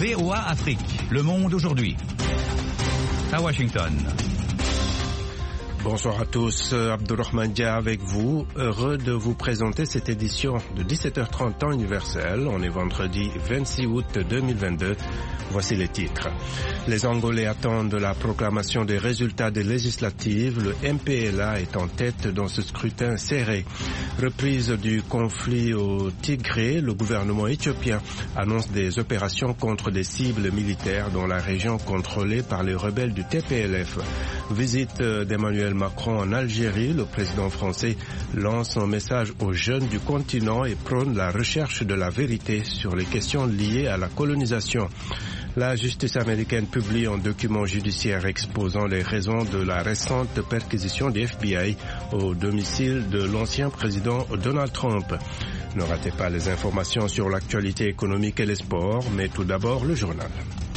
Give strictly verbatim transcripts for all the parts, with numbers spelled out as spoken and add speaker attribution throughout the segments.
Speaker 1: V O A Afrique, Le Monde aujourd'hui. À Washington.
Speaker 2: Bonsoir à tous, Abdurrahman Dia avec vous, heureux de vous présenter cette édition de dix-sept heures trente temps universel. On est vendredi vingt-six août deux mille vingt-deux. Voici les titres. Les Angolais attendent la proclamation des résultats des législatives. Le M P L A est en tête dans ce scrutin serré. Reprise du conflit au Tigré, le gouvernement éthiopien annonce des opérations contre des cibles militaires dans la région contrôlée par les rebelles du T P L F. Visite d'Emmanuel Macron en Algérie, le président français lance un message aux jeunes du continent et prône la recherche de la vérité sur les questions liées à la colonisation. La justice américaine publie un document judiciaire exposant les raisons de la récente perquisition du F B I au domicile de l'ancien président Donald Trump. Ne ratez pas les informations sur l'actualité économique et les sports, mais tout d'abord le journal.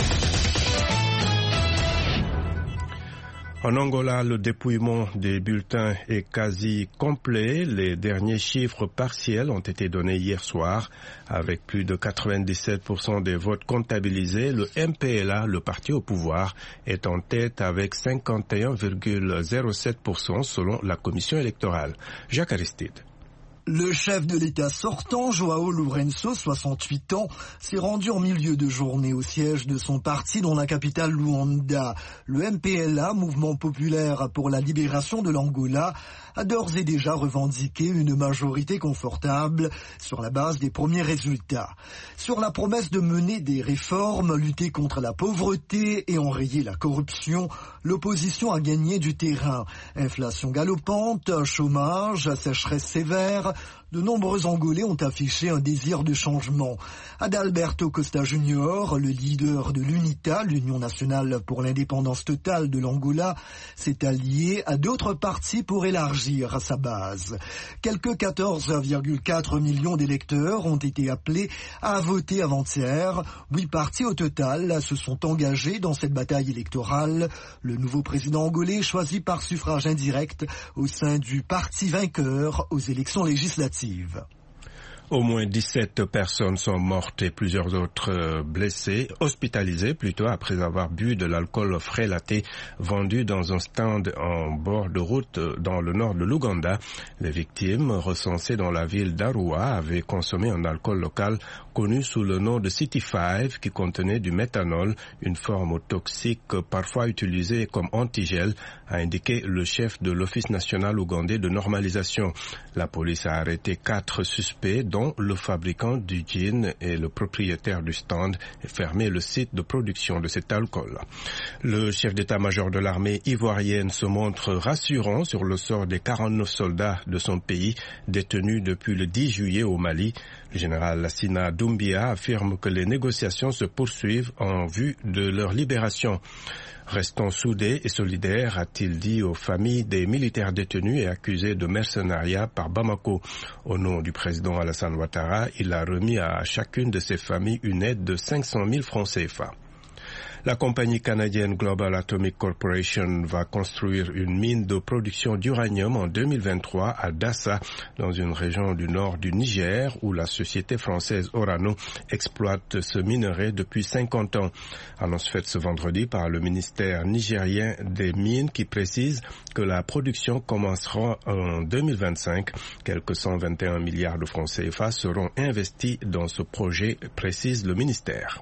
Speaker 2: En Angola, le dépouillement des bulletins est quasi complet. Les derniers chiffres partiels ont été donnés hier soir. Avec plus de quatre-vingt-dix-sept pour cent des votes comptabilisés, le M P L A, le parti au pouvoir, est en tête avec cinquante et un virgule zéro sept pour cent selon la commission électorale. Jacques Aristide.
Speaker 3: Le chef de l'État sortant, João Lourenço, soixante-huit ans, s'est rendu en milieu de journée au siège de son parti dans la capitale Luanda. Le M P L A, Mouvement populaire pour la libération de l'Angola, a d'ores et déjà revendiqué une majorité confortable sur la base des premiers résultats. Sur la promesse de mener des réformes, lutter contre la pauvreté et enrayer la corruption, l'opposition a gagné du terrain. Inflation galopante, chômage, sécheresse sévère, de nombreux Angolais ont affiché un désir de changement. Adalberto Costa Junior, le leader de l'UNITA, l'Union nationale pour l'indépendance totale de l'Angola, s'est allié à d'autres partis pour élargir sa base. Quelques quatorze virgule quatre millions d'électeurs ont été appelés à voter avant-hier. Huit partis au total se sont engagés dans cette bataille électorale. Le nouveau président angolais choisi par suffrage indirect au sein du parti vainqueur aux élections législatives.
Speaker 2: Au moins dix-sept personnes sont mortes et plusieurs autres blessées, hospitalisées plutôt après avoir bu de l'alcool frélaté vendu dans un stand en bord de route dans le nord de l'Ouganda. Les victimes, recensées dans la ville d'Arua, avaient consommé un alcool local connu sous le nom de City Five qui contenait du méthanol, une forme toxique parfois utilisée comme antigel, a indiqué le chef de l'Office national ougandais de normalisation. La police a arrêté quatre suspects dont le fabricant du gin et le propriétaire du stand et fermé le site de production de cet alcool. Le chef d'état-major de l'armée ivoirienne se montre rassurant sur le sort des quarante-neuf soldats de son pays détenus depuis le dix juillet au Mali. Le général Lassina Doumbia affirme que les négociations se poursuivent en vue de leur libération. Restons soudés et solidaires, a-t-il dit aux familles des militaires détenus et accusés de mercenariat par Bamako. Au nom du président Alassane Ouattara, il a remis à chacune de ces familles une aide de cinq cent mille francs C F A. La compagnie canadienne Global Atomic Corporation va construire une mine de production d'uranium en deux mille vingt-trois à Dassa, dans une région du nord du Niger, où la société française Orano exploite ce minerai depuis cinquante ans. Annonce faite ce vendredi par le ministère nigérien des Mines qui précise que la production commencera en deux mille vingt-cinq. Quelques cent vingt et un milliards de francs C F A seront investis dans ce projet, précise le ministère.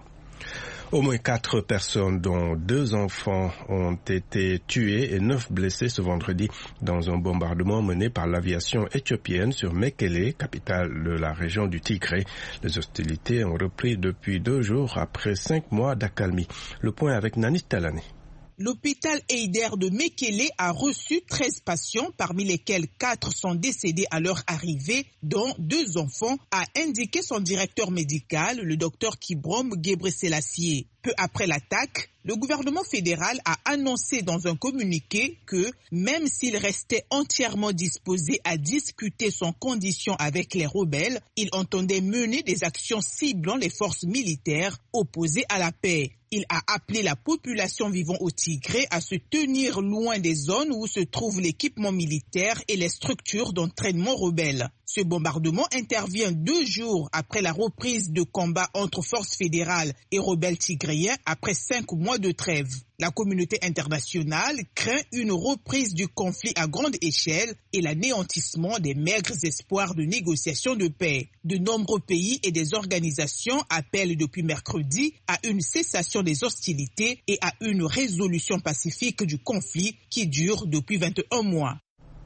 Speaker 2: Au moins quatre personnes, dont deux enfants, ont été tuées et neuf blessés ce vendredi dans un bombardement mené par l'aviation éthiopienne sur Mekele, capitale de la région du Tigré. Les hostilités ont repris depuis deux jours après cinq mois d'accalmie. Le point avec Nani Talani.
Speaker 4: L'hôpital Eider de Mekele a reçu treize patients, parmi lesquels quatre sont décédés à leur arrivée, dont deux enfants, a indiqué son directeur médical, le docteur Kibrom Gebreselassie. Peu après l'attaque, le gouvernement fédéral a annoncé dans un communiqué que, même s'il restait entièrement disposé à discuter sans condition avec les rebelles, il entendait mener des actions ciblant les forces militaires opposées à la paix. Il a appelé la population vivant au Tigré à se tenir loin des zones où se trouve l'équipement militaire et les structures d'entraînement rebelles. Ce bombardement intervient deux jours après la reprise de combats entre forces fédérales et rebelles tigréens après cinq mois de trêve. La communauté internationale craint une reprise du conflit à grande échelle et l'anéantissement des maigres espoirs de négociation de paix. De nombreux pays et des organisations appellent depuis mercredi à une cessation des hostilités et à une résolution pacifique du conflit qui dure depuis vingt et un mois.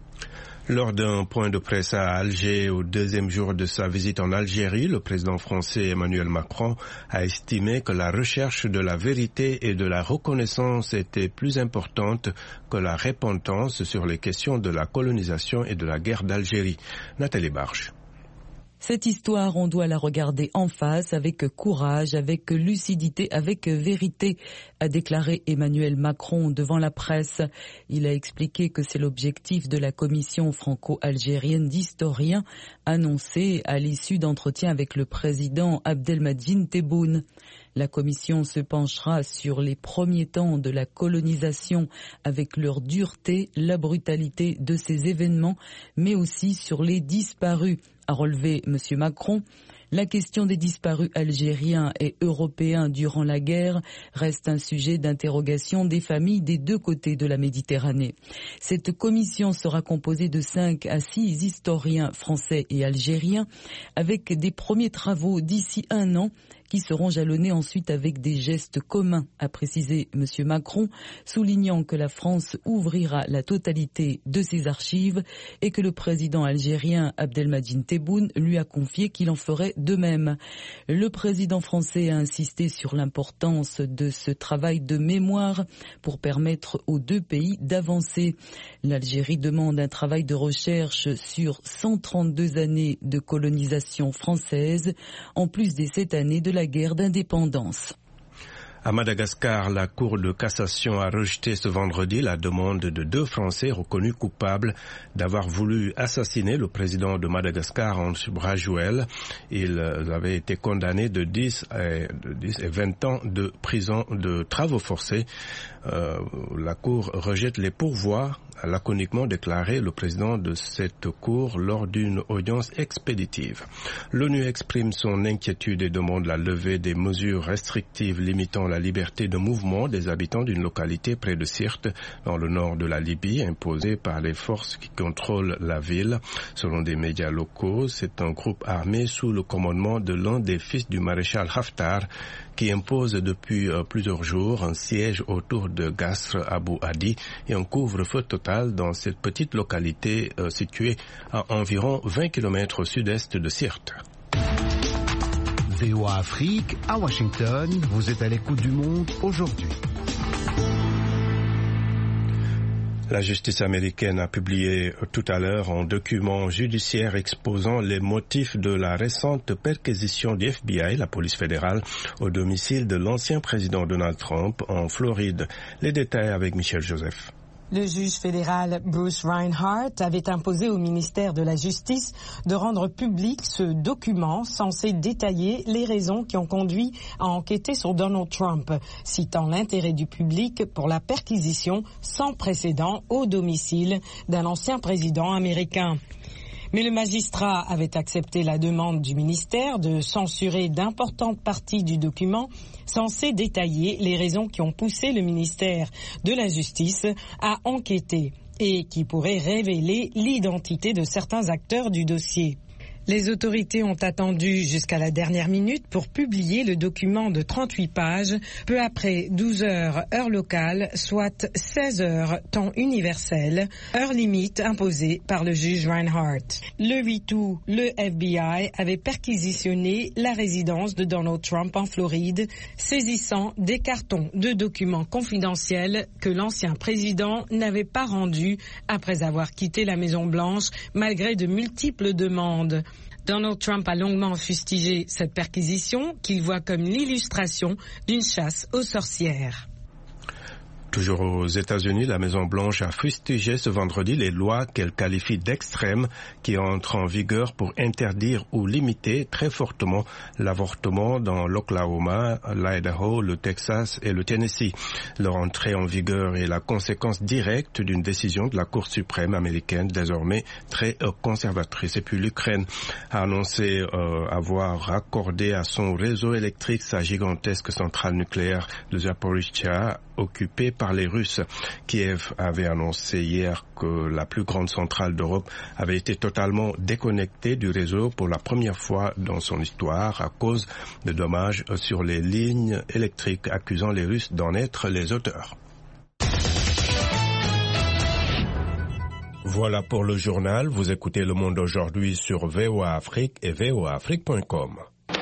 Speaker 2: Lors d'un point de presse à Alger, au deuxième jour de sa visite en Algérie, le président français Emmanuel Macron a estimé que la recherche de la vérité et de la reconnaissance était plus importante que la repentance sur les questions de la colonisation et de la guerre d'Algérie. Nathalie Barche.
Speaker 5: Cette histoire, on doit la regarder en face, avec courage, avec lucidité, avec vérité, a déclaré Emmanuel Macron devant la presse. Il a expliqué que c'est l'objectif de la commission franco-algérienne d'historiens annoncée à l'issue d'entretiens avec le président Abdelmadjid Tebboune. La commission se penchera sur les premiers temps de la colonisation avec leur dureté, la brutalité de ces événements, mais aussi sur les disparus, a relevé M. Macron. La question des disparus algériens et européens durant la guerre reste un sujet d'interrogation des familles des deux côtés de la Méditerranée. Cette commission sera composée de cinq à six historiens français et algériens avec des premiers travaux d'ici un an qui seront jalonnés ensuite avec des gestes communs, a précisé M. Macron, soulignant que la France ouvrira la totalité de ses archives et que le président algérien Abdelmadjid Tebboune lui a confié qu'il en ferait de même. Le président français a insisté sur l'importance de ce travail de mémoire pour permettre aux deux pays d'avancer. L'Algérie demande un travail de recherche sur cent trente-deux années de colonisation française, en plus des sept années de la guerre d'indépendance.
Speaker 2: À Madagascar, la Cour de cassation a rejeté ce vendredi la demande de deux Français reconnus coupables d'avoir voulu assassiner le président de Madagascar, Hans Brajuel. Ils avaient été condamnés de dix et vingt ans de prison de travaux forcés. Euh, la Cour rejette les pourvois, a laconiquement déclaré le président de cette Cour lors d'une audience expéditive. L'ONU exprime son inquiétude et demande la levée des mesures restrictives limitant la liberté de mouvement des habitants d'une localité près de Sirte, dans le nord de la Libye, imposée par les forces qui contrôlent la ville. Selon des médias locaux, c'est un groupe armé sous le commandement de l'un des fils du maréchal Haftar qui impose depuis euh, plusieurs jours un siège autour de Gasr Abu Hadi et un couvre-feu total dans cette petite localité euh, située à environ vingt kilomètres au sud-est de Sirte.
Speaker 6: V O A Afrique, à Washington, vous êtes à l'écoute du monde aujourd'hui.
Speaker 2: La justice américaine a publié tout à l'heure un document judiciaire exposant les motifs de la récente perquisition du F B I, la police fédérale, au domicile de l'ancien président Donald Trump en Floride. Les détails avec Michel Joseph.
Speaker 7: Le juge fédéral Bruce Reinhart avait imposé au ministère de la Justice de rendre public ce document censé détailler les raisons qui ont conduit à enquêter sur Donald Trump, citant l'intérêt du public pour la perquisition sans précédent au domicile d'un ancien président américain. Mais le magistrat avait accepté la demande du ministère de censurer d'importantes parties du document censé détailler les raisons qui ont poussé le ministère de la Justice à enquêter et qui pourraient révéler l'identité de certains acteurs du dossier. Les autorités ont attendu jusqu'à la dernière minute pour publier le document de trente-huit pages, peu après douze heures heure locale, soit seize heures temps universel, heure limite imposée par le juge Reinhart. Le huit août, le F B I avait perquisitionné la résidence de Donald Trump en Floride, saisissant des cartons de documents confidentiels que l'ancien président n'avait pas rendus après avoir quitté la Maison-Blanche malgré de multiples demandes. Donald Trump a longuement fustigé cette perquisition qu'il voit comme l'illustration d'une chasse aux sorcières.
Speaker 2: Toujours aux États-Unis, la Maison-Blanche a fustigé ce vendredi les lois qu'elle qualifie d'extrêmes qui entrent en vigueur pour interdire ou limiter très fortement l'avortement dans l'Oklahoma, l'Idaho, le Texas et le Tennessee. Leur entrée en vigueur est la conséquence directe d'une décision de la Cour suprême américaine désormais très conservatrice. Et puis l'Ukraine a annoncé euh, avoir accordé à son réseau électrique sa gigantesque centrale nucléaire de Zaporizhzhia occupée par les Russes. Kiev avait annoncé hier que la plus grande centrale d'Europe avait été totalement déconnectée du réseau pour la première fois dans son histoire à cause de dommages sur les lignes électriques, accusant les Russes d'en être les auteurs. Voilà pour le journal. Vous écoutez Le Monde aujourd'hui sur V O A Afrique et v o a afrique point com.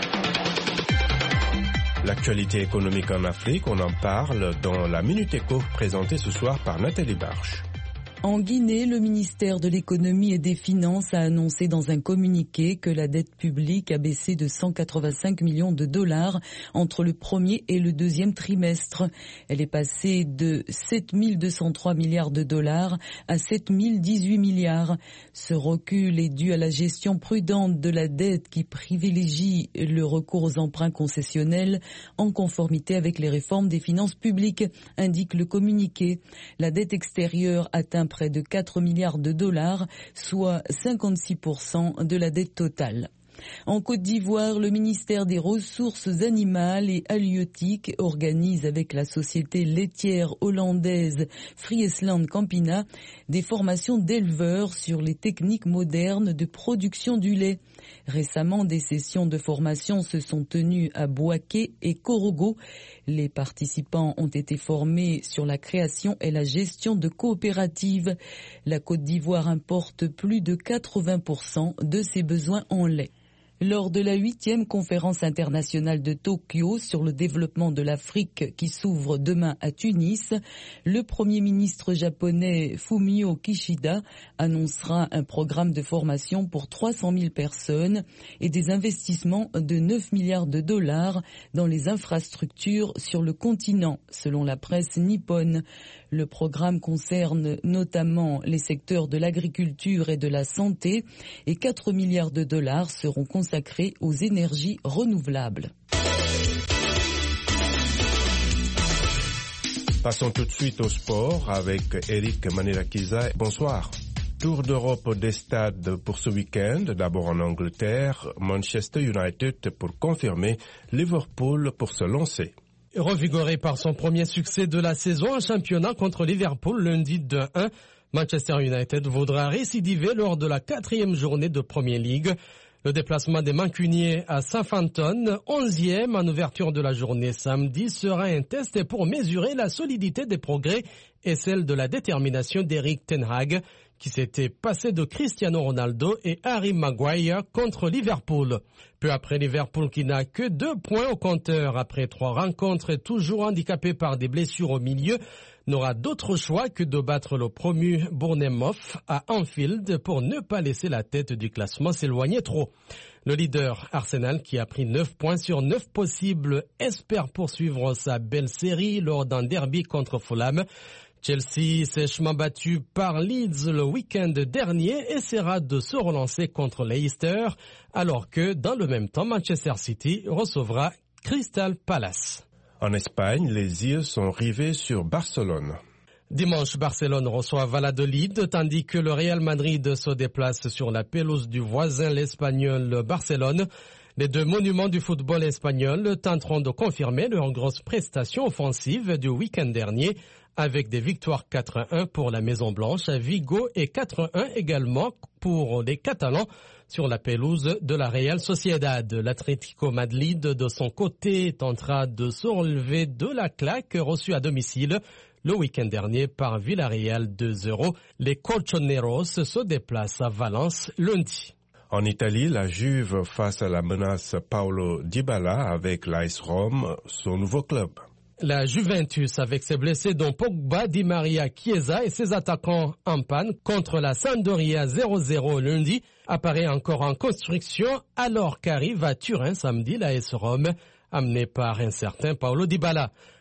Speaker 2: L'actualité économique en Afrique, on en parle dans la Minute Éco présentée ce soir par Nathalie Barche.
Speaker 5: En Guinée, le ministère de l'économie et des finances a annoncé dans un communiqué que la dette publique a baissé de cent quatre-vingt-cinq millions de dollars entre le premier et le deuxième trimestre. Elle est passée de sept mille deux cent trois milliards de dollars à sept mille dix-huit milliards. Ce recul est dû à la gestion prudente de la dette qui privilégie le recours aux emprunts concessionnels en conformité avec les réformes des finances publiques, indique le communiqué. La dette extérieure atteint près de quatre milliards de dollars, soit cinquante-six pour cent de la dette totale. En Côte d'Ivoire, le ministère des Ressources animales et halieutiques organise avec la société laitière hollandaise Friesland Campina des formations d'éleveurs sur les techniques modernes de production du lait. Récemment, des sessions de formation se sont tenues à Bouaké et Korogo. Les participants ont été formés sur la création et la gestion de coopératives. La Côte d'Ivoire importe plus de quatre-vingts pour cent de ses besoins en lait. Lors de la huitième conférence internationale de Tokyo sur le développement de l'Afrique qui s'ouvre demain à Tunis, le Premier ministre japonais Fumio Kishida annoncera un programme de formation pour trois cent mille personnes et des investissements de neuf milliards de dollars dans les infrastructures sur le continent, selon la presse nippone. Le programme concerne notamment les secteurs de l'agriculture et de la santé et quatre milliards de dollars seront consacrés aux énergies renouvelables.
Speaker 2: Passons tout de suite au sport avec Eric Manirakiza. Bonsoir. Tour d'Europe des stades pour ce week-end. D'abord en Angleterre, Manchester United pour confirmer, Liverpool pour se lancer.
Speaker 8: Revigoré par son premier succès de la saison en championnat contre Liverpool lundi deux un, Manchester United voudra récidiver lors de la quatrième journée de Premier League. Le déplacement des Mancuniers à Southampton, onzième en ouverture de la journée samedi, sera un test pour mesurer la solidité des progrès et celle de la détermination d'Eric Ten Hag, qui s'était passé de Cristiano Ronaldo et Harry Maguire contre Liverpool. Peu après Liverpool qui n'a que deux points au compteur après trois rencontres et toujours handicapé par des blessures au milieu, n'aura d'autre choix que de battre le promu Bournemouth à Anfield pour ne pas laisser la tête du classement s'éloigner trop. Le leader Arsenal, qui a pris neuf points sur neuf possibles, espère poursuivre sa belle série lors d'un derby contre Fulham. Chelsea, sèchement battu par Leeds le week-end dernier, essaiera de se relancer contre Leicester, alors que dans le même temps, Manchester City recevra Crystal Palace.
Speaker 2: En Espagne, les yeux sont rivés sur Barcelone.
Speaker 8: Dimanche, Barcelone reçoit Valladolid, tandis que le Real Madrid se déplace sur la pelouse du voisin l'espagnol Barcelone. Les deux monuments du football espagnol tenteront de confirmer leurs grosses prestations offensives du week-end dernier, avec des victoires quatre à un pour la Maison-Blanche à Vigo et quatre à un également pour les Catalans sur la pelouse de la Real Sociedad. L'Atlético Madrid, de son côté, tentera de se relever de la claque reçue à domicile le week-end dernier par Villarreal deux zéro. Les Colchoneros se déplacent à Valence lundi.
Speaker 2: En Italie, la Juve face à la menace Paulo Dybala avec l'A S Rome, son nouveau club.
Speaker 8: La Juventus, avec ses blessés dont Pogba, Di Maria, Chiesa et ses attaquants en panne contre la Sampdoria zéro zéro lundi, apparaît encore en construction alors qu'arrive à Turin samedi l'A S Rome, amené par un certain Paulo Dybala.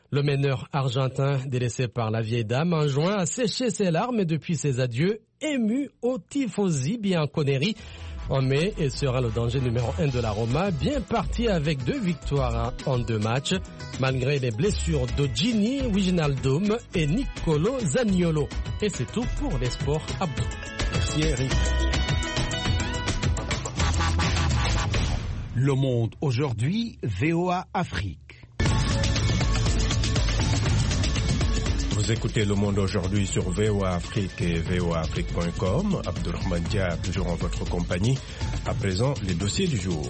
Speaker 8: Le meneur argentin, délaissé par la vieille dame, en juin a séché ses larmes et depuis ses adieux, ému au tifosi Bianconeri. En mai, il sera le danger numéro un de la Roma, bien parti avec deux victoires en deux matchs, malgré les blessures de Gini Wijnaldum et Nicolo Zaniolo. Et c'est tout pour les sports. Abdou.
Speaker 2: Merci Eric.
Speaker 6: Le Monde aujourd'hui, V O A Afrique.
Speaker 2: Vous écoutez Le Monde aujourd'hui sur V O A Afrique et V O A Afrique point com. Abdourahmane Dia, toujours en votre compagnie. À présent, les dossiers du jour.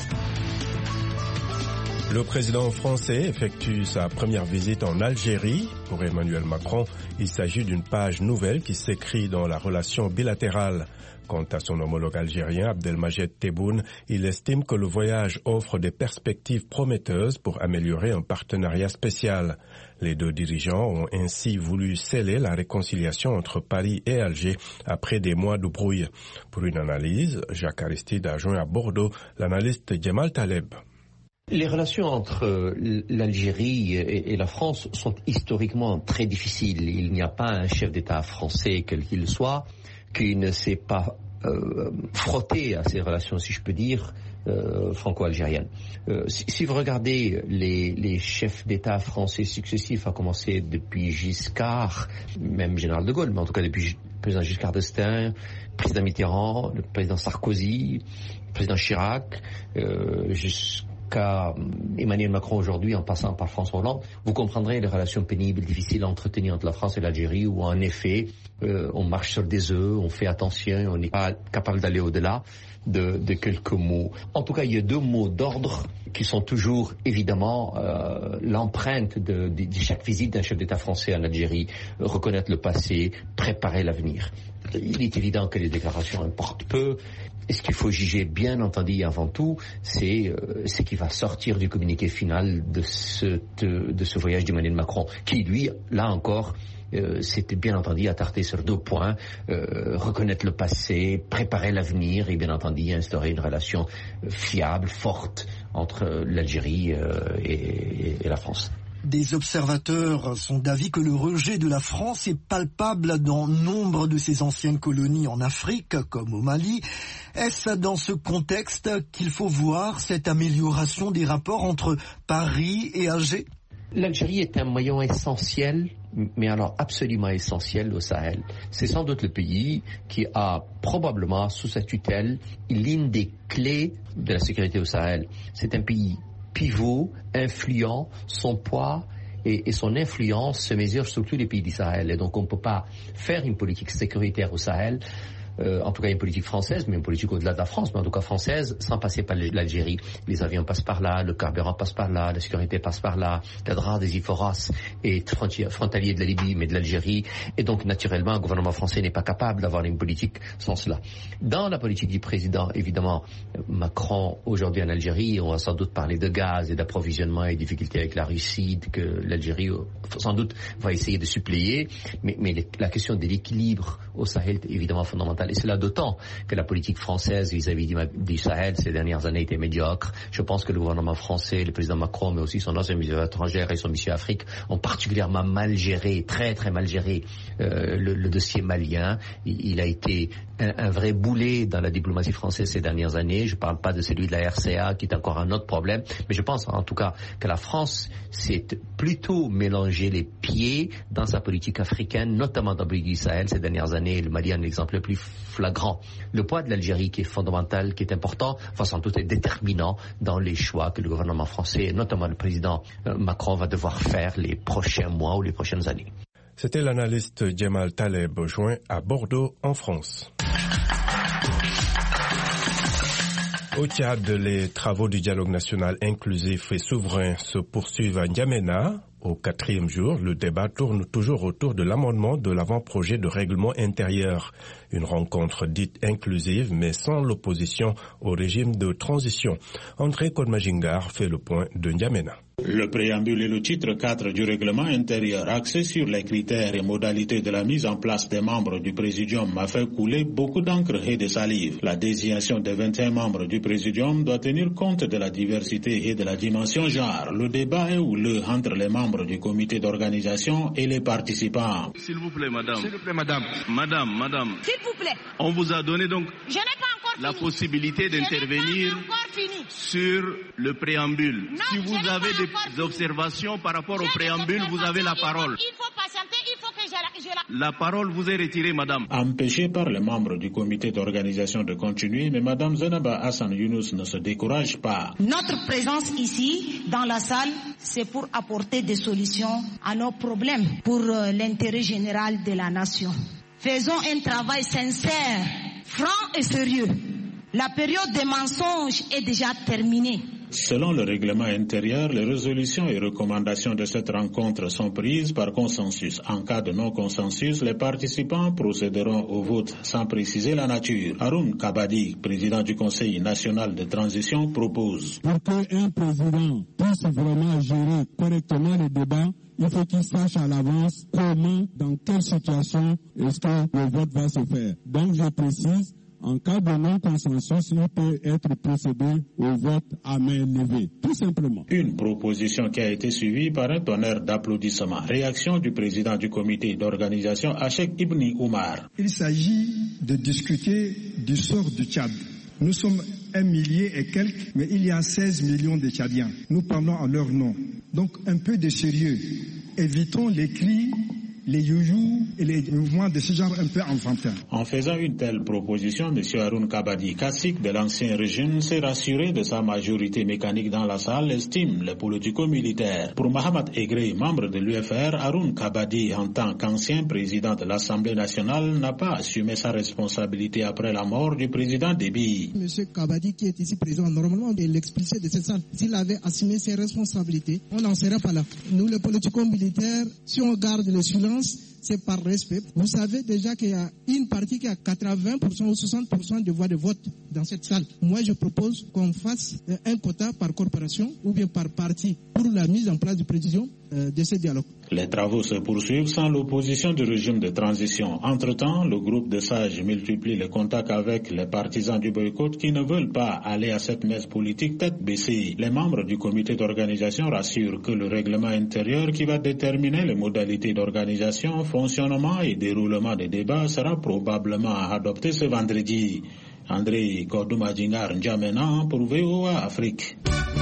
Speaker 2: Le président français effectue sa première visite en Algérie. Pour Emmanuel Macron, il s'agit d'une page nouvelle qui s'écrit dans la relation bilatérale. Quant à son homologue algérien, Abdelmajed Tebboune, il estime que le voyage offre des perspectives prometteuses pour améliorer un partenariat spécial. Les deux dirigeants ont ainsi voulu sceller la réconciliation entre Paris et Alger après des mois de brouille. Pour une analyse, Jacques Aristide a joint à Bordeaux l'analyste Djemal Taleb.
Speaker 9: Les relations entre l'Algérie et la France sont historiquement très difficiles. Il n'y a pas un chef d'État français, quel qu'il soit, qui ne s'est pas euh, frotté à ces relations, si je peux dire, euh, franco-algériennes. Euh, si, si vous regardez les, les chefs d'État français successifs, à commencer depuis Giscard, même Général de Gaulle, mais en tout cas depuis le président Giscard d'Estaing, le président Mitterrand, le président Sarkozy, le président Chirac, euh, jusqu'à qu'à Emmanuel Macron aujourd'hui, en passant par François Hollande, vous comprendrez les relations pénibles, difficiles à entretenir entre la France et l'Algérie, où en effet, euh, on marche sur des œufs, on fait attention, on n'est pas capable d'aller au-delà de, de quelques mots. En tout cas, il y a deux mots d'ordre qui sont toujours, évidemment, euh, l'empreinte de, de, de chaque visite d'un chef d'État français en Algérie. Reconnaître le passé, préparer l'avenir. Il est évident que les déclarations importent peu. Et ce qu'il faut juger, bien entendu, avant tout, c'est euh, ce qui va sortir du communiqué final de ce, de, de ce voyage d'Emmanuel Macron, qui, lui, là encore, euh, s'était bien entendu attardé sur deux points, euh, reconnaître le passé, préparer l'avenir et, bien entendu, instaurer une relation fiable, forte entre l'Algérie euh, et, et la France.
Speaker 3: Des observateurs sont d'avis que le rejet de la France est palpable dans nombre de ses anciennes colonies en Afrique, comme au Mali. Est-ce dans ce contexte qu'il faut voir cette amélioration des rapports entre Paris et Alger ?
Speaker 9: L'Algérie est un maillon essentiel, mais alors absolument essentiel au Sahel. C'est sans doute le pays qui a probablement sous sa tutelle l'une des clés de la sécurité au Sahel. C'est un pays pivot, influent, son poids et, et son influence se mesurent sur tous les pays du Sahel. Et donc on ne peut pas faire une politique sécuritaire au Sahel, euh, en tout cas une politique française, mais une politique au-delà de la France, mais en tout cas française, sans passer par l'Algérie. Les avions passent par là, le carburant passe par là, la sécurité passe par là, Cadra des Iforas est frontalier de la Libye, mais de l'Algérie. Et donc naturellement, le gouvernement français n'est pas capable d'avoir une politique sans cela. Dans la politique du président, évidemment, Macron, aujourd'hui en Algérie, on va sans doute parler de gaz et d'approvisionnement et difficultés avec la Russie, que l'Algérie, sans doute, va essayer de suppléer. Mais, mais les, la question de l'équilibre au Sahel est évidemment fondamentale. Et cela d'autant que la politique française vis-à-vis du, du Sahel ces dernières années était médiocre. Je pense que le gouvernement français, le président Macron, mais aussi son ancien ministre des Affaires étrangères et son mission Afrique ont particulièrement mal géré, très très mal géré euh, le, le dossier malien. Il, il a été un, un vrai boulet dans la diplomatie française ces dernières années. Je ne parle pas de celui de la R C A qui est encore un autre problème, mais je pense en tout cas que la France s'est plutôt mélangé les pieds dans sa politique africaine, notamment dans le pays du Sahel ces dernières années. Le Mali est un exemple le plus flagrant. Le poids de l'Algérie qui est fondamental, qui est important, va sans doute être déterminant dans les choix que le gouvernement français, et notamment le président Macron, va devoir faire les prochains mois ou les prochaines années.
Speaker 2: C'était l'analyste Djemal Taleb, joint à Bordeaux, en France. Au Tchad, les travaux du dialogue national inclusif et souverain se poursuivent à N'Djamena. Au quatrième jour, le débat tourne toujours autour de l'amendement de l'avant-projet de règlement intérieur. Une rencontre dite inclusive, mais sans l'opposition au régime de transition. André Kodmajingar fait le point de N'Djamena.
Speaker 10: Le préambule et le titre quatre du règlement intérieur axé sur les critères et modalités de la mise en place des membres du Présidium a fait couler beaucoup d'encre et de salive. La désignation des vingt et un membres du Présidium doit tenir compte de la diversité et de la dimension genre. Le débat est houleux entre les membres membres du comité d'organisation et les participants.
Speaker 11: S'il vous plaît, madame. S'il vous plaît, madame. Madame, madame.
Speaker 12: S'il vous plaît.
Speaker 11: On vous a donné donc
Speaker 12: Je n'ai pas encore
Speaker 11: la
Speaker 12: fini.
Speaker 11: possibilité d'intervenir sur le préambule.
Speaker 12: Non,
Speaker 11: si vous avez des observations par rapport
Speaker 12: J'ai
Speaker 11: au préambule, vous avez la parole.
Speaker 12: Il faut patienter, il faut que je la... Je la...
Speaker 11: La parole vous est retirée, madame.
Speaker 10: Empêchée par les membres du comité d'organisation de continuer, mais madame Zenaba Hassan Younous ne se décourage pas.
Speaker 13: Notre présence ici, dans la salle, c'est pour apporter des solutions à nos problèmes, pour euh, l'intérêt général de la nation. Faisons un travail sincère, franc et sérieux. La période des mensonges est déjà terminée.
Speaker 10: Selon le règlement intérieur, les résolutions et recommandations de cette rencontre sont prises par consensus. En cas de non-consensus, les participants procéderont au vote sans préciser la nature. Haroun Kabadi, président du Conseil national de transition, propose.
Speaker 14: Pour qu'un président puisse vraiment gérer correctement les débats, il faut qu'il sache à l'avance comment, dans quelle situation est-ce que le vote va se faire. Donc je précise, en cas de non-consensus, il peut être procédé au vote à main levée, tout simplement.
Speaker 10: Une proposition qui a été suivie par un tonnerre d'applaudissements. Réaction du président du comité d'organisation, Achek Ibni Oumar.
Speaker 15: Il s'agit de discuter du sort du Tchad. Nous sommes un millier et quelques, mais il y a seize millions de Tchadiens. Nous parlons à leur nom. Donc un peu de sérieux. Évitons les cris, les youyous et les mouvements de ce genre un peu enfantins.
Speaker 10: En faisant une telle proposition, M. Haroun Kabadi, cacique de l'ancien régime, s'est rassuré de sa majorité mécanique dans la salle, estime les politico-militaires. Pour Mahamat Egré, membre de l'U F R, Haroun Kabadi, en tant qu'ancien président de l'Assemblée nationale, n'a pas assumé sa responsabilité après la mort du président Déby.
Speaker 16: M. Kabadi, qui est ici présent, normalement, il l'expulsé de cette salle. S'il avait assumé ses responsabilités, on n'en serait pas là. Nous, les politico-militaires, si on garde le silence, c'est par respect. Vous savez déjà qu'il y a une partie qui a quatre-vingts pour cent ou soixante pour cent de voix de vote dans cette salle. Moi, je propose qu'on fasse un quota par corporation ou bien par parti pour la mise en place de précision euh, de ce dialogue.
Speaker 10: Les travaux se poursuivent sans l'opposition du régime de transition. Entre-temps, le groupe de sages multiplie les contacts avec les partisans du boycott qui ne veulent pas aller à cette messe politique tête baissée. Les membres du comité d'organisation rassurent que le règlement intérieur qui va déterminer les modalités d'organisation, fonctionnement et déroulement des débats sera probablement adopté ce vendredi. André Kordouma-Djingar N'Djamena pour V O A Afrique.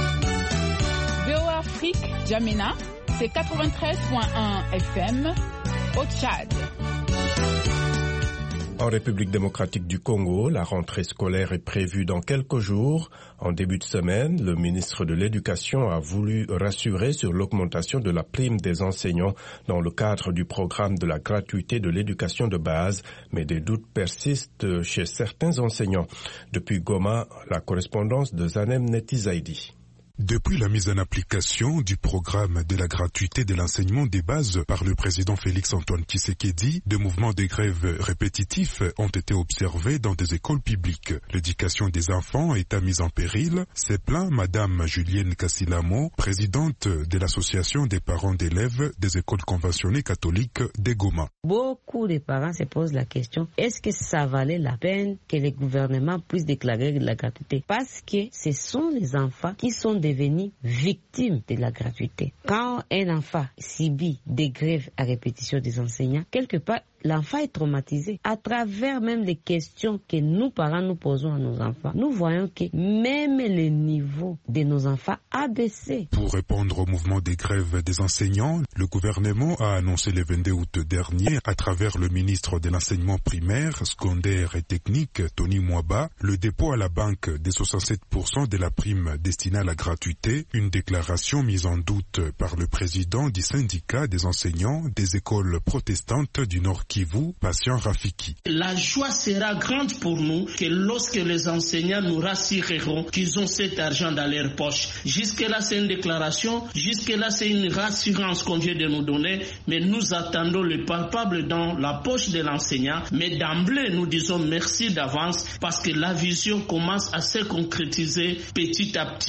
Speaker 17: V O A Afrique, N'Djamena, c'est quatre-vingt-treize point un F M au Tchad.
Speaker 2: En République démocratique du Congo, la rentrée scolaire est prévue dans quelques jours. En début de semaine, le ministre de l'Éducation a voulu rassurer sur l'augmentation de la prime des enseignants dans le cadre du programme de la gratuité de l'éducation de base, mais des doutes persistent chez certains enseignants. Depuis Goma, la correspondance de Zanem Netizaidi.
Speaker 18: Depuis la mise en application du programme de la gratuité de l'enseignement des bases par le président Félix-Antoine Tshisekedi, des mouvements de grève répétitifs ont été observés dans des écoles publiques. L'éducation des enfants est mise en péril. C'est plaint Madame Julienne Kassilamo, présidente de l'association des parents d'élèves des écoles conventionnées catholiques de Goma.
Speaker 19: Beaucoup de parents se posent la question, est-ce que ça valait la peine que le gouvernement puisse déclarer la gratuité? Parce que ce sont les enfants qui sont des devenus victimes de la gratuité. Quand un enfant subit des grèves à répétition des enseignants, quelque part, l'enfant est traumatisé. À travers même les questions que nous, parents, nous posons à nos enfants, nous voyons que même le niveau de nos enfants a baissé.
Speaker 18: Pour répondre au mouvement des grèves des enseignants, le gouvernement a annoncé le vingt-deux août dernier, à travers le ministre de l'enseignement primaire, secondaire et technique, Tony Mwaba, le dépôt à la banque des soixante-sept pour cent de la prime destinée à la gratuité, une déclaration mise en doute par le président du syndicat des enseignants des écoles protestantes du Nord Kivu, Patient Rafiki.
Speaker 20: La joie sera grande pour nous que lorsque les enseignants nous rassureront qu'ils ont cet argent dans leur poche. Jusque-là, c'est une déclaration, jusque-là, c'est une rassurance qu'on vient de nous donner, mais nous attendons le palpable dans la poche de l'enseignant. Mais d'emblée, nous disons merci d'avance parce que la vision commence à se concrétiser petit à petit pour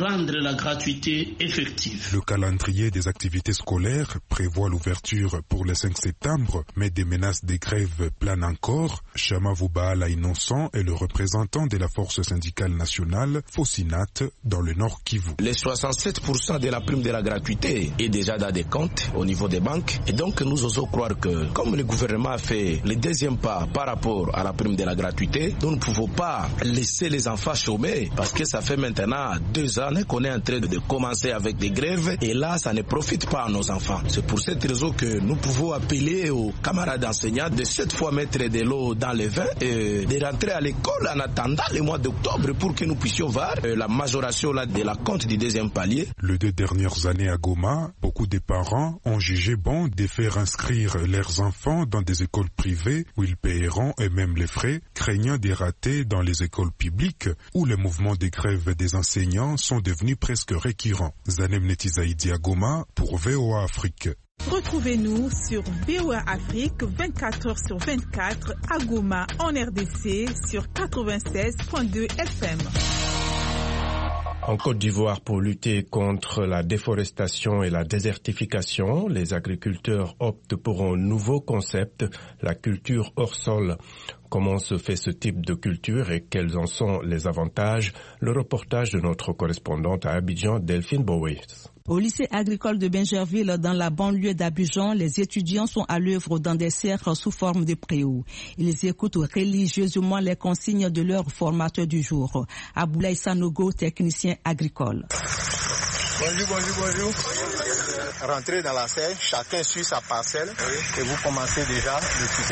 Speaker 20: rendre la gratuité effective.
Speaker 18: Le calendrier des activités scolaires prévoit l'ouverture pour le cinq septembre, mais des menaces de grève planent encore. Chama Voubaala Innocent est le représentant de la force syndicale nationale, Fossinat, dans le Nord Kivu.
Speaker 21: Les soixante-sept pour cent de la prime de la gratuité est déjà dans des comptes au niveau des banques. Et donc nous osons croire que comme le gouvernement a fait le deuxième pas par rapport à la prime de la gratuité, nous ne pouvons pas laisser les enfants chômer parce que ça fait maintenant deux ans qu'on est en train de commencer avec des grèves et là ça ne profite pas à nos enfants. C'est pour cette raison que nous pouvons appeler aux camarades enseignants de cette fois mettre de l'eau dans les vins et de rentrer à l'école en attendant le mois d'octobre pour que nous puissions voir la majoration là, de la compte du deuxième palier.
Speaker 18: Les deux dernières années à Goma, beaucoup de parents ont jugé bon de faire inscrire leurs enfants dans des écoles privées où ils paieront eux-mêmes les frais, craignant des ratés dans les écoles publiques où les mouvements de grève des enseignants sont devenus presque récurrents. Zanem Netizaïdi à Goma pour V O A Afrique.
Speaker 4: Retrouvez-nous sur V O A Afrique vingt-quatre heures sur vingt-quatre à Goma en R D C sur quatre-vingt-seize virgule deux F M.
Speaker 2: En Côte d'Ivoire, pour lutter contre la déforestation et la désertification, les agriculteurs optent pour un nouveau concept, la culture hors sol. Comment se fait ce type de culture et quels en sont les avantages? Le reportage de notre correspondante à Abidjan, Delphine Bowes.
Speaker 22: Au lycée agricole de Bingerville, dans la banlieue d'Abidjan, les étudiants sont à l'œuvre dans des serres sous forme de préaux. Ils écoutent religieusement les consignes de leur formateur du jour, Aboulaye Sanogo, technicien agricole.
Speaker 23: Bonjour, bonjour, bonjour. Rentrez dans la serre, chacun suit sa parcelle et vous commencez déjà le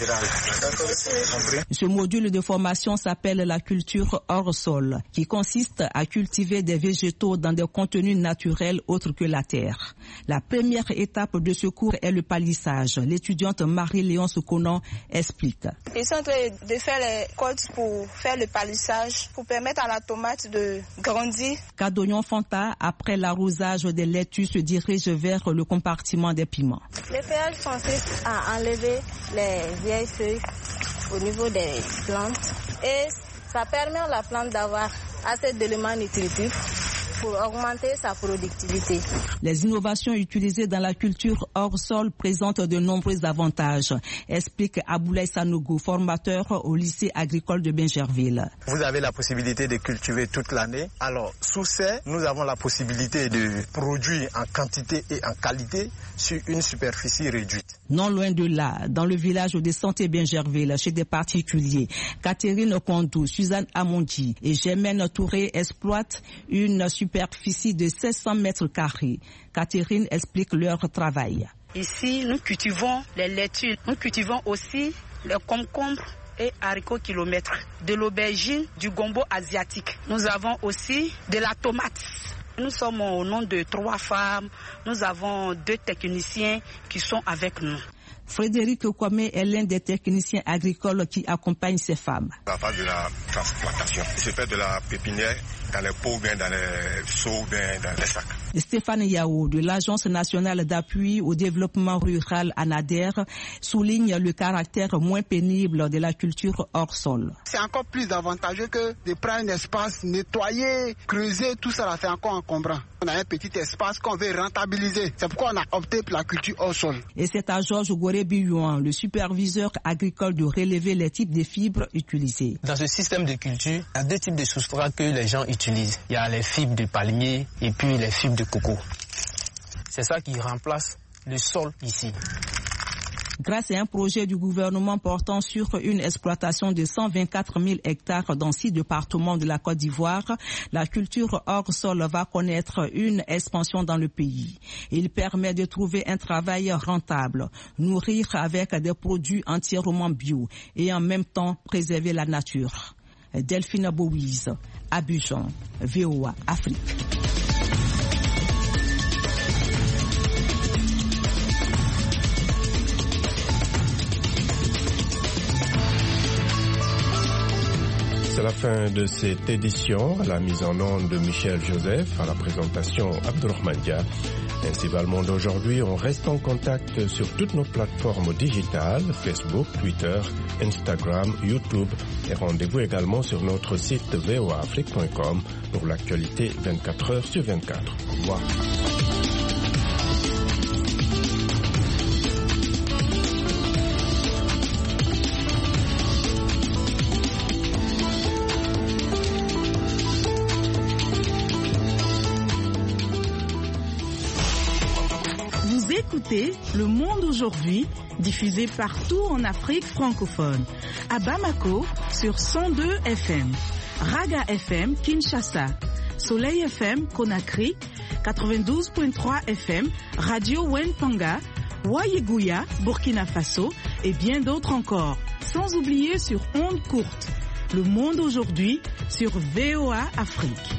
Speaker 23: tutorage.
Speaker 22: Ce module de formation s'appelle la culture hors sol, qui consiste à cultiver des végétaux dans des contenus naturels autres que la terre. La première étape de ce cours est le palissage. L'étudiante Marie-Léonce Conan explique.
Speaker 24: Ils sont en train de faire les côtes pour faire le palissage, pour permettre à la tomate de grandir.
Speaker 22: Cadognon Fanta, après l'arrosage des laitues, se dirige vers le compartiment des piments.
Speaker 24: Le péage consiste à enlever les vieilles feuilles au niveau des plantes et ça permet à la plante d'avoir assez d'éléments nutritifs pour augmenter sa productivité.
Speaker 22: Les innovations utilisées dans la culture hors sol présentent de nombreux avantages, explique Aboulaye Sanogo, formateur au lycée agricole de Bingerville.
Speaker 23: Vous avez la possibilité de cultiver toute l'année. Alors, sous serre, nous avons la possibilité de produire en quantité et en qualité sur une superficie réduite.
Speaker 22: Non loin de là, dans le village de Santé Bingerville, chez des particuliers, Catherine Kondou, Suzanne Amondi et Germaine Touré exploitent une superficie de sept cents mètres carrés. Catherine explique leur travail.
Speaker 25: Ici, nous cultivons les laitues. Nous cultivons aussi les concombres et haricots kilomètres, de l'aubergine, du gombo asiatique. Nous avons aussi de la tomate. Nous sommes au nom de trois femmes. Nous avons deux techniciens qui sont avec nous.
Speaker 22: Frédéric Kwame est l'un des techniciens agricoles qui accompagnent ces femmes.
Speaker 23: La phase de la transplantation, il se fait de la pépinière dans les pots, bien dans les seaux, bien dans les sacs.
Speaker 22: Stéphane Yao de l'Agence nationale d'appui au développement rural ANADER souligne le caractère moins pénible de la culture hors sol.
Speaker 26: C'est encore plus avantageux que de prendre un espace, nettoyer, creuser, tout ça, c'est encore encombrant. On a un petit espace qu'on veut rentabiliser. C'est pourquoi on a opté pour la culture hors sol.
Speaker 22: Et c'est à Georges Goré-Biyouan, le superviseur agricole, de relever les types de fibres utilisées.
Speaker 27: Dans ce système de culture, il y a deux types de substrats que les gens utilisent. Il y a les fibres de palmier et puis les fibres de coco. C'est ça qui remplace le sol ici.
Speaker 22: Grâce à un projet du gouvernement portant sur une exploitation de cent vingt-quatre mille hectares dans six départements de la Côte d'Ivoire, la culture hors sol va connaître une expansion dans le pays. Il permet de trouver un travail rentable, nourrir avec des produits entièrement bio et en même temps préserver la nature. Delphine Bowise, Abidjan, V O A Afrique.
Speaker 2: C'est la fin de cette édition. À la mise en onde de Michel Joseph, à la présentation Abdourahmane Dia. Ainsi va le monde aujourd'hui. On reste en contact sur toutes nos plateformes digitales, Facebook, Twitter, Instagram, YouTube. Et rendez-vous également sur notre site v o a afrique point com pour l'actualité vingt-quatre heures sur vingt-quatre. Au revoir.
Speaker 22: Écoutez Le Monde aujourd'hui, diffusé partout en Afrique francophone. À Bamako, sur cent deux F M. Raga F M, Kinshasa. Soleil F M, Conakry. quatre-vingt-douze virgule trois F M. Radio Wenpanga. Wayeguya, Burkina Faso. Et bien d'autres encore. Sans oublier sur ondes courtes. Le Monde aujourd'hui, sur V O A Afrique.